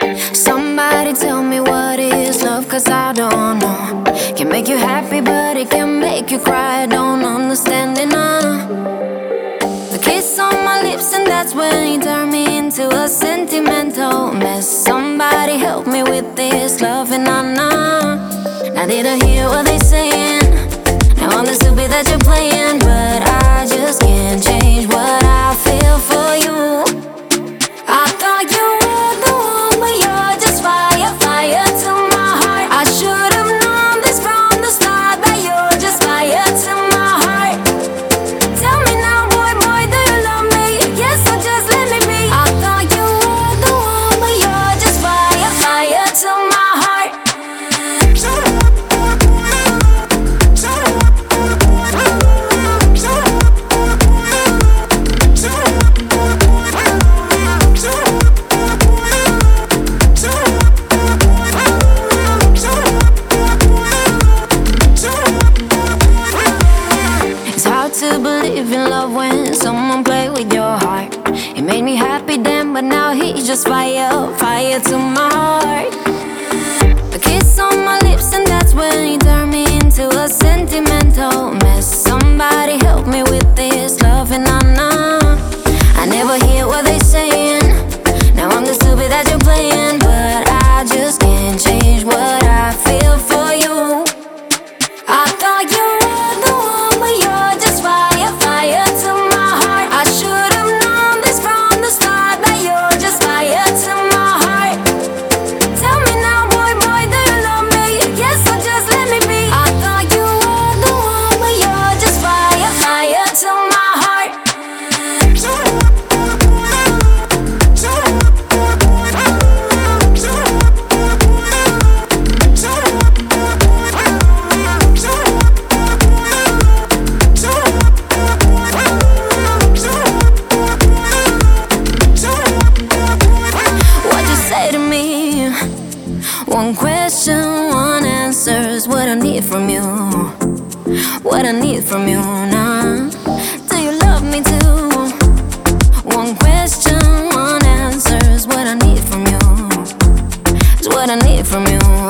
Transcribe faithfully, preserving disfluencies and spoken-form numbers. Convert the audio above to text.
Somebody tell me what is love, cause I don't know. Can make you happy, but it can make you cry. I don't understand it now. The kiss on my lips, and that's when you turn me into a sentimental mess. Somebody help me with this love, and I know. Now did I hear what they saying? Now I'm the stupid that you're playing, but I just can't change what I feel for you. I thought you were the one, but you're just fire, fire to my heart. I should have known this from the start, that you're just fire to my heart. Tell me now, boy, boy, do you love me? Yes, or just let me be. I thought you were the one, but you're just fire, fire to my heart. To believe in love when someone play with your heart. It made me happy then, but now he's just fire, fire to my heart. A kiss on my lips, and that's when you turn me into a sentimental mess. Somebody help me with this love, and I know I never hear what they saying. Now I'm the stupid that you're playing, but I just can't change what I feel for you. I thought you were the one, but you're just fire, fire to my heart. I should have known this from the start, that you're just fire to my heart. Tell me now, boy, boy, do you love me? Yes, or just let me be. I thought you were the one, but you're just fire, fire to my heart. One question, one answer is what I need from you. What I need from you now. Do you love me too? One question, one answer is what I need from you. Is what I need from you.